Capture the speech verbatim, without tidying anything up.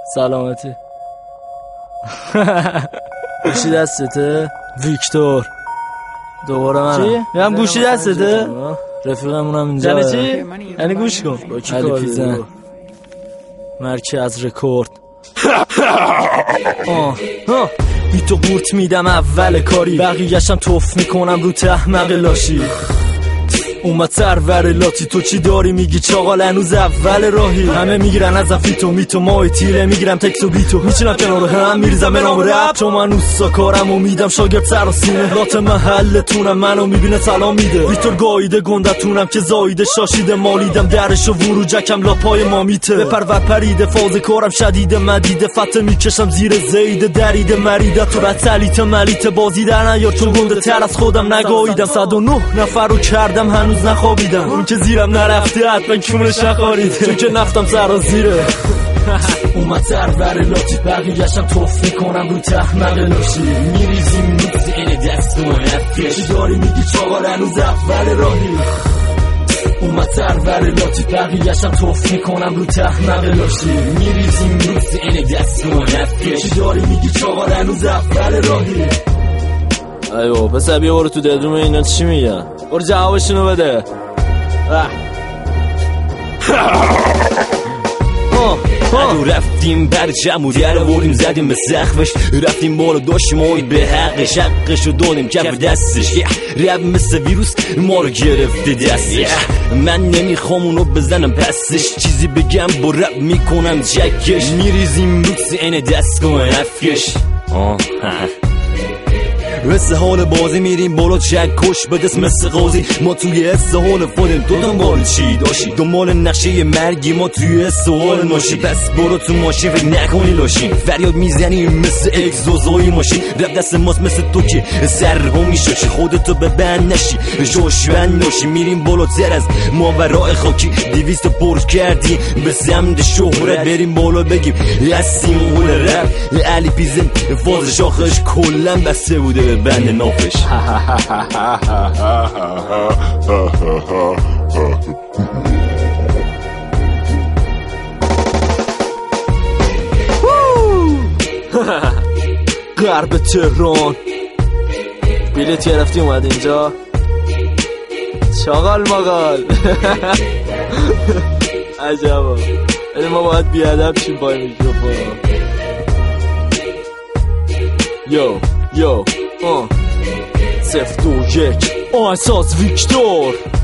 سلامتی. گوشی دستته؟ ویکتور دوباره من چی؟ میگم گوشی دستته؟ رفیقمونم اینجا. یعنی چی؟ یعنی گوش کن. علی پیزن مرکز رکورد. آه آه بی تو قورت میدم اول کاری، بقیه‌شم توف میکنم رو تحمق لاشی. اومد سرور لاتی، تو چی داری میگی چاقال هنوز اول راهی. همه میگیرن از فیتو میتو مای تیره، میگیرم تکس و بیتو میچینم کنار هم میریزم به نام رپ. چون من اوستا کارم و میدم شاگرد سر و سینه، رات محلتونم منو میبینه سلام میده. ویتور گاییده گندتونم که زاییده شاشیده، مالیدم درش و ورو جکم لاپای مامیته. بپر و پریده فاز کارم شدیده مدیده، فته میکشم زیر زیده دریده مریده. تو بطلیت ملیت بازی در نیار چون گنده تر از خودم نگاهیدم. صد و نه نفر رو کردم هنوز نخوابیدم، اون که زیرم نرفته حتما کونش نخاریده، چون که نفتم سر و زیره. اومد سرور لاتی، بقیه‌شم توف میکنم رو تحمق لاشی. میریزیم میز این دست و نفیش، چی داری میگی چاقال هنوز اول راهی. اومد سرور لاتی، بقیه‌شم توف میکنم رو تحمق لاشی. میریزیم میز این دست و نفیش، چی داری میگی چاقال هنوز اول راهی. ایوه پسر بیا برو تو دلروم اینا چی میگن، برو جوابشونو بده. ادو رفتیم بر جمع در وریم زدیم به سقفش، رفتیم بالا داشت مایی به حقش، حقشو دادیم کف دستش. رب مثل ویروس ما رو گرفته دستش، من نمیخوام اونو بزنم پسش، چیزی بگم با رب میکنم جکش. میریزیم روکس این دستگاه نفکش. مثل حال بازی میریم بالا چک کش بدست مثل قاضی، ما توی استحال فادیم تو دنبال چی داشتی، دنبال نقشه مرگی ما توی استحال ماشی. پس برو تو ماشین فکر نکنی لاشین، فریاد میزنیم مثل اگزوزای ماشین. رب دست ماست مثل تو که سر ها میشاشی، خودتو ببند نشی جاشوند ناشی. میریم بالاتر از ما برای خاکی، دیویست پر کردی به سمت شهرت. بریم بالا بگیم هستیم اول رب. علی پیزن فاز شاخش کلن بسته بوده به بند نافش. غرب تهران بلیت گرفتی اومد اینجا چاقال ماقال. عجبا ولی ما باید بیادب شیم با میکروفون. یو یو آه سفت و یک آه اساس ویکتور.